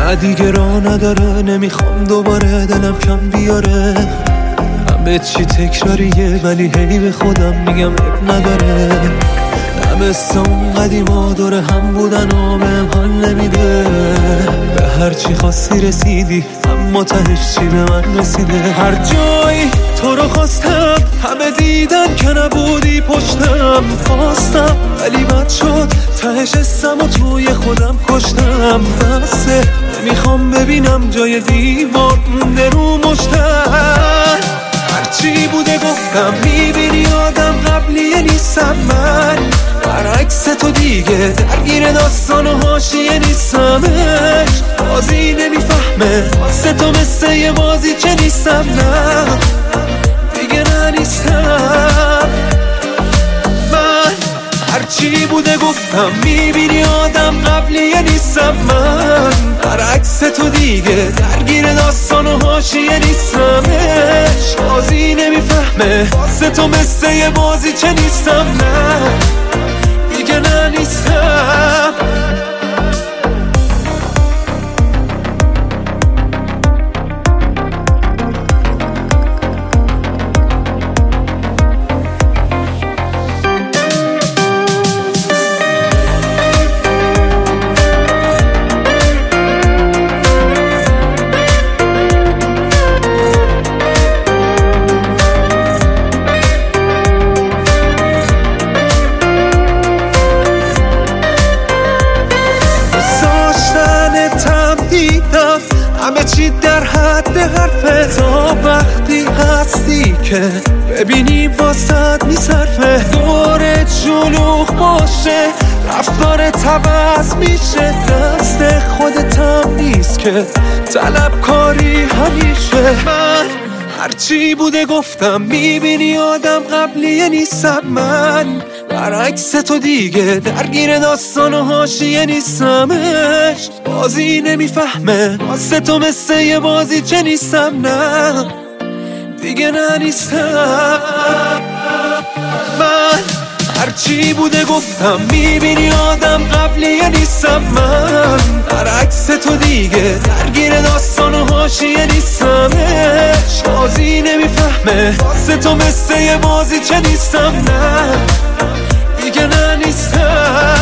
نه دیگه راه نداره، نمیخوام دوباره دلم کم بیاره. همه چی تکراریه ولی هی به خودم میگم اب نداره. نه مثل اون قدیما دوره هم بودن و بهم حال نمیده. به هر چی خواستی رسیدی اما تهش چی به من رسیده. هر جایی تو رو خواستم همه دیدن که نبودی پشتم. خواستم ولی بد شد تهش اسم و توی خودم کشتم. بسه نمیخوام ببینم جای دیوار مونده رو مشتم. هرچی بوده گفتم میبینی آدم قبلیه نیستم من. برعکس تو دیگه درگیر داستان و حاشیه نیستمش. بازی نمیفهمه واسه تو مثل یه بازی چه نیستم. نه دیگه نه نیستم من. هرچی بوده گفتم میبینی آدم قبلیه نیستم من. برعکس تو دیگه درگیر داستان و حاشیه نیستمش. بازی نمیفهمه واسه تو مثل یه بازی چه نیستم. نه دیگه نه نیستم. همه چی در حد حرفه. تا وقتی هستی که ببینی واسد میصرفه. دور شلوغ باشه رفتارت عوض میشه. دست خودتم نیست که طلبکاری همیشه. من هرچی بوده گفتم میبینی آدم قبلیه نیستم من. برعکس تو دیگه درگیر داستان و حاشیه نیستمش. بازی نمیفهمه واسه تو مثل یه بازی چه نیستم. نه دیگه نه نیستم من. هرچی بوده گفتم میبینی آدم قبلیه نیستم من. برعکس تو دیگه درگیر داستان و حاشیه نیستمش. بازی نمیفهمه واسه تو مثل یه بازی چه نیستم. نه دیگه نه نیستم.